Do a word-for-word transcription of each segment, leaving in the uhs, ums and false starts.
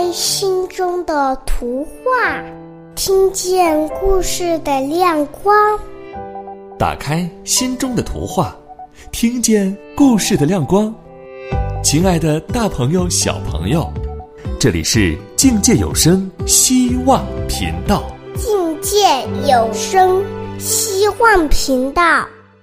开心中的图画，听见故事的亮光。 打开心中的图画，听见故事的亮光。亲爱的大朋友小朋友，这里是境界有声希望频道。 境界有声希望频道。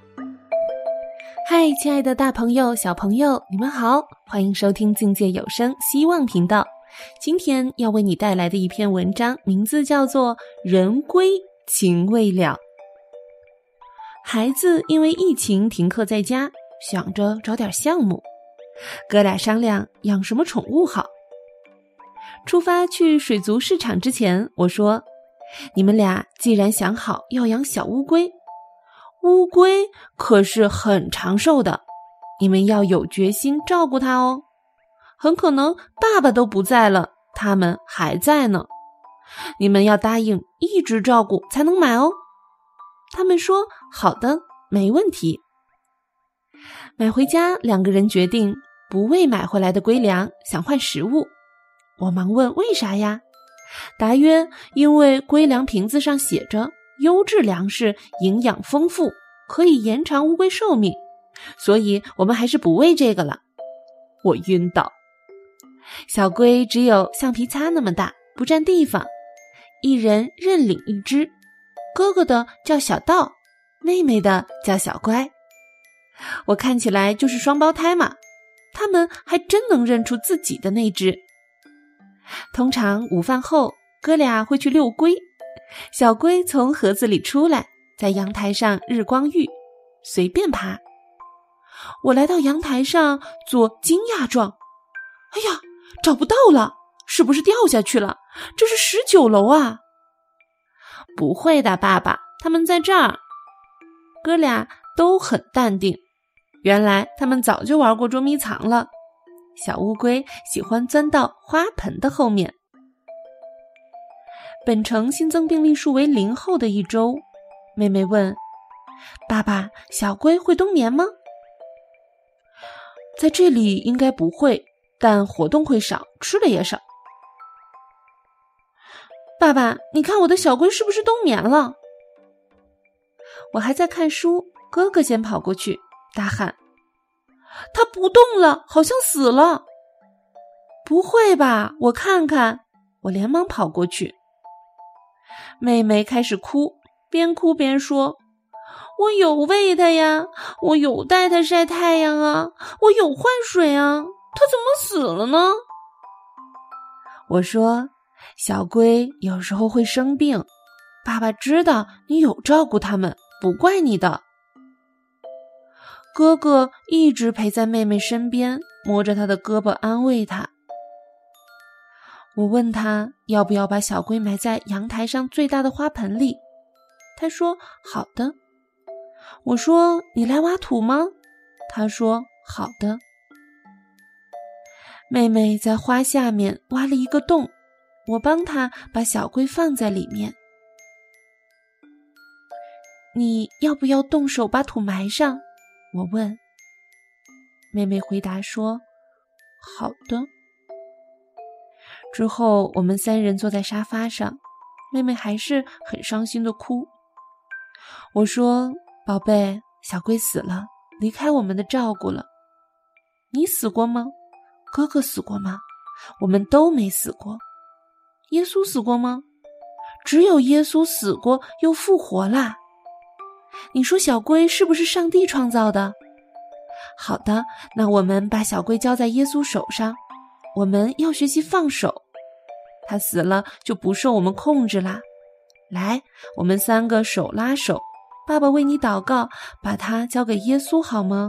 嗨，亲爱的大朋友小朋友，你们好，欢迎收听境界有声希望频道。今天要为你带来的一篇文章，名字叫做《人归情未了》。孩子因为疫情停课在家，想着找点项目，哥俩商量养什么宠物好。出发去水族市场之前，我说，你们俩既然想好要养小乌龟，乌龟可是很长寿的，你们要有决心照顾它哦。很可能爸爸都不在了，他们还在呢。你们要答应一直照顾才能买哦。他们说好的，没问题。买回家，两个人决定不喂买回来的龟粮，想换食物。我忙问为啥呀？答曰因为龟粮瓶子上写着优质粮食，营养丰富，可以延长乌龟寿命，所以我们还是不喂这个了。我晕倒。小龟只有橡皮擦那么大，不占地方，一人认领一只，哥哥的叫小道，妹妹的叫小乖。我看起来就是双胞胎嘛，他们还真能认出自己的那只。通常午饭后，哥俩会去遛龟，小龟从盒子里出来，在阳台上日光浴，随便爬。我来到阳台上做惊讶状，哎呀，找不到了，是不是掉下去了？这是十九楼啊！不会的，爸爸，他们在这儿。哥俩都很淡定，原来他们早就玩过捉迷藏了。小乌龟喜欢钻到花盆的后面。本城新增病例数为零后的一周，妹妹问，爸爸，小龟会冬眠吗？在这里应该不会，但活动会少，吃的也少。爸爸，你看我的小龟是不是冬眠了？我还在看书，哥哥先跑过去，大喊，它不动了，好像死了。不会吧，我看看。我连忙跑过去。妹妹开始哭，边哭边说，我有喂它呀，我有带它晒太阳啊，我有换水啊，它怎么死了呢？我说，小龟有时候会生病，爸爸知道你有照顾它们，不怪你的。哥哥一直陪在妹妹身边，摸着她的胳膊安慰她。我问他要不要把小龟埋在阳台上最大的花盆里，他说好的。我说你来挖土吗？他说好的。妹妹在花下面挖了一个洞，我帮她把小龟放在里面。你要不要动手把土埋上？我问。妹妹回答说好的。之后我们三人坐在沙发上，妹妹还是很伤心的哭。我说，宝贝，小龟死了，离开我们的照顾了。你死过吗？哥哥死过吗？我们都没死过。耶稣死过吗？只有耶稣死过又复活啦。你说小龟是不是上帝创造的？好的，那我们把小龟交在耶稣手上，我们要学习放手，他死了就不受我们控制啦。来，我们三个手拉手，爸爸为你祷告，把它交给耶稣好吗？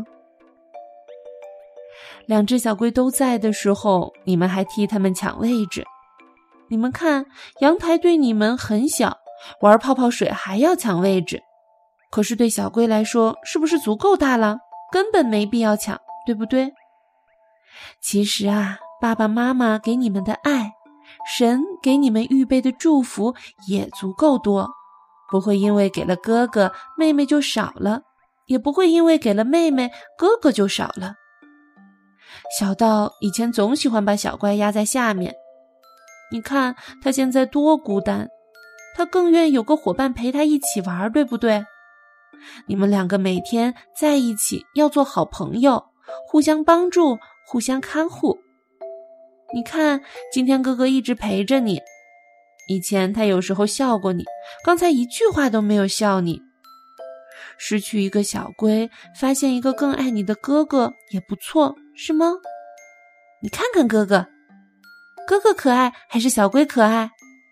两只小龟都在的时候，你们还替他们抢位置。你们看，阳台对你们很小，玩泡泡水还要抢位置，可是对小龟来说，是不是足够大了？根本没必要抢，对不对？其实啊，爸爸妈妈给你们的爱，神给你们预备的祝福也足够多，不会因为给了哥哥，妹妹就少了，也不会因为给了妹妹，哥哥就少了。小道以前总喜欢把小乖压在下面， 你看他现在多孤单，他更愿有个伙伴陪他一起玩，对不对？你们两个每天在一起，要做好朋友，互相帮助，互相看护。你看，今天哥哥一直陪着你，以前他有时候笑过你，刚才一句话都没有笑你。失去一个小龟，发现一个更爱你的哥哥也不错，是吗？你看看哥哥，哥哥可爱还是小龟可爱？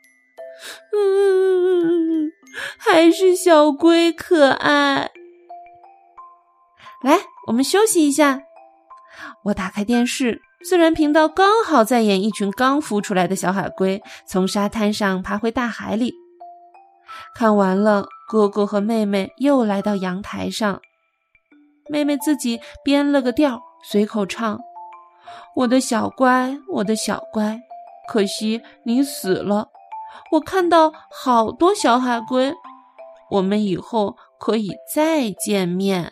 嗯，还是小龟可爱。来，我们休息一下。我打开电视，自然频道刚好在演一群刚孵出来的小海龟从沙滩上爬回大海里。看完了，哥哥和妹妹又来到阳台上，妹妹自己编了个调，随口唱：我的小乖，我的小乖，可惜你死了。我看到好多小海龟，我们以后可以再见面。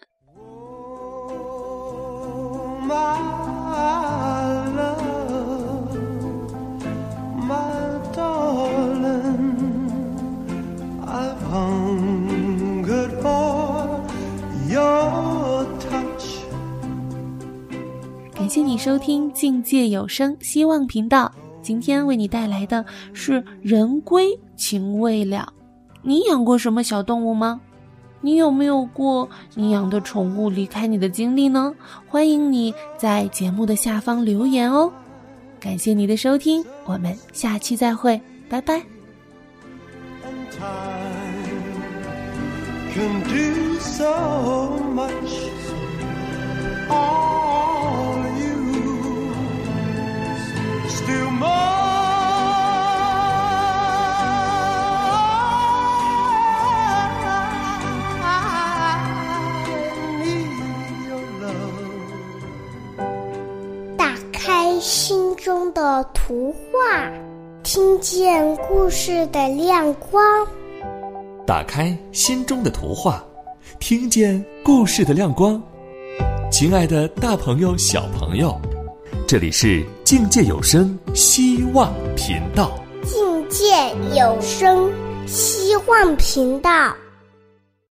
感谢你收听境界有声希望频道，今天为你带来的是人归情未了。你养过什么小动物吗？你有没有过你养的宠物离开你的经历呢？欢迎你在节目的下方留言哦。感谢你的收听，我们下期再会，拜拜。Can do so much, all you still more. I need your love. 打开心中的图画，听见故事的亮光。 打开心中的图画，听见故事的亮光。亲爱的大朋友小朋友，这里是境界有声希望频道。 境界有声希望频道。